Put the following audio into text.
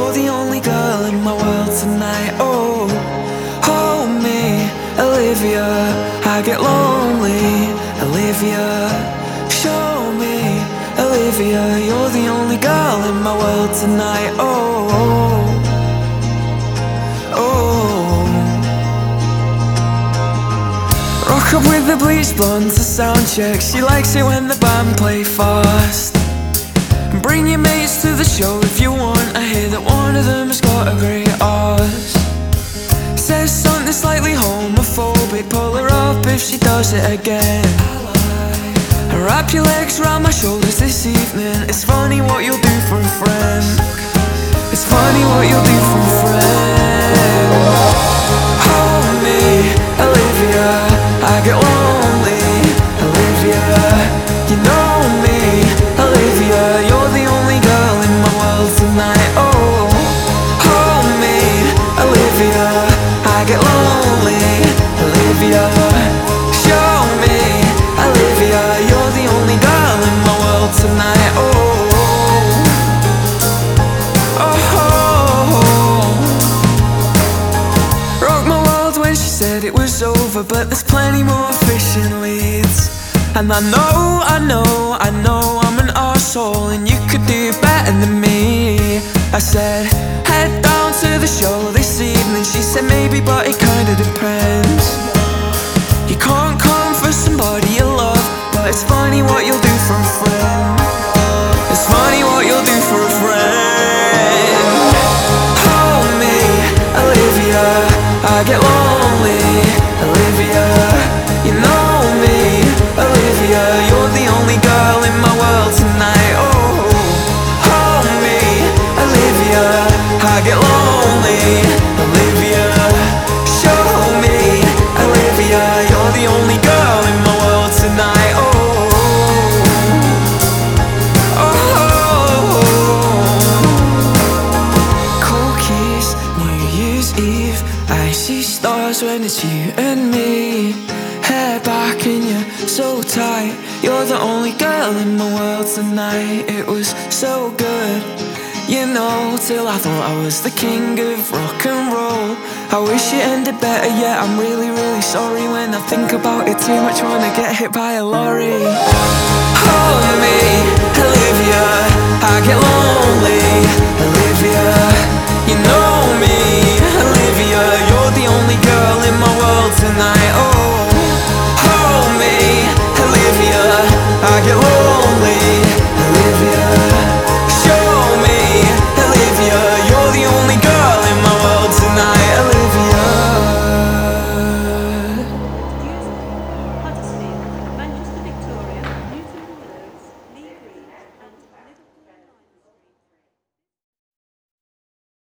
you're the only girl in my world tonight. Oh, hold me, Olivia, I get lonely, Olivia. Show me, Olivia, you're the only girl in my world tonight. Oh, oh. Rock up with the bleached blonde to sound check. She likes it when the band play fast. Bring your mates to the show if you want. I hear that one of them has got a great arse. Says something slightly homophobic. Pull her up if she does it again. Wrap your legs round my shoulders this evening. It's funny what you'll do for a friend. It's funny what you'll do for a friend. Hold me, Olivia, I get lonely, Olivia. You know me, Olivia, you're the only girl in my world tonight. Oh, hold me, Olivia, I get lonely, Olivia. Show me, Olivia, you're the only girl in my world tonight. Oh, oh, oh. Rocked my world when she said it was over, but there's plenty more fishing leads. And I know I'm an arsehole and you could do better than me. I said, head down to the show this evening. She said maybe, but it kinda depends. You can't come for somebody you love, but it's funny what you'll do for a friend. It's funny what you'll do for a friend. Hold me, Olivia, I get lonely, Olivia. You know me, Olivia, you're the only girl in my world tonight. Oh, hold me, Olivia, I get lonely, Olivia. Show me, Olivia, you're the only girl in my world tonight. Oh, oh, cold keys, New Year's Eve. I see stars when it's you and me. Hair back and you're so tight. You're the only girl in my world tonight. It was so good, you know, till I thought I was the king of rock and roll. I wish it ended better, yeah, I'm really, really sorry. When I think about it too much, wanna get hit by a lorry. Hold me, Olivia, I get lonely, Olivia.